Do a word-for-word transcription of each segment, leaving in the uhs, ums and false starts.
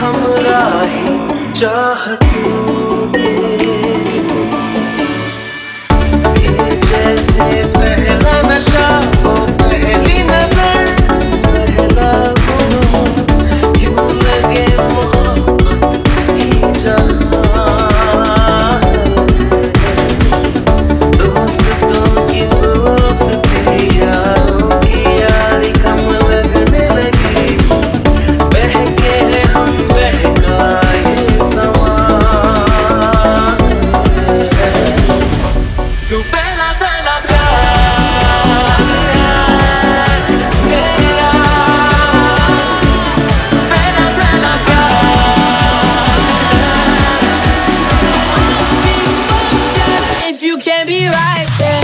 हमराही चाहतों के ये जैसे पहला नशा वो पहली नजर पहला गुम यूं लगे मोहब्बत ही जहां दोस्तों की दोस्ती यारों की यारी कम लगने लगी बहके हैं हम बहका ये समा तू पहला पहला प्यार मेरा पहला पहला प्यार if you can't be right there.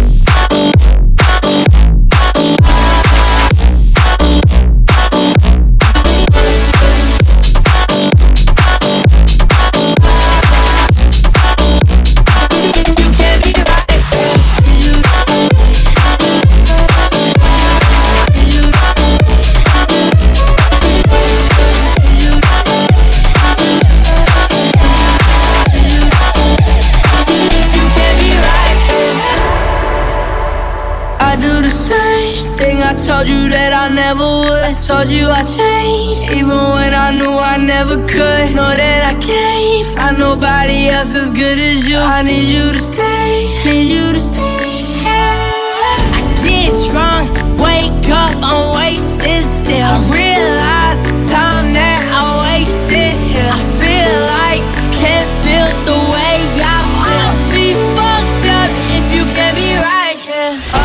I do the same thing I told you that I never would. I told you I changed, even when I knew I never could. Know that I can't find nobody else as good as you. I need you to stay, need you to stay. I get drunk, wake up, I'm wasted still. I realize the time that I wasted here. I feel like I can't feel the way I feel. I'll be fucked up if you can't be right here. Oh,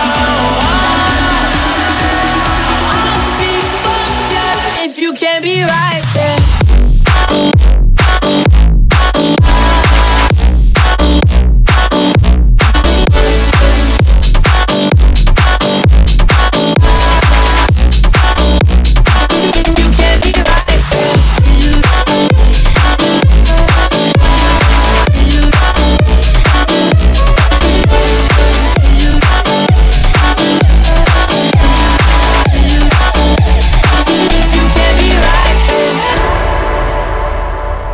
if you can't be right.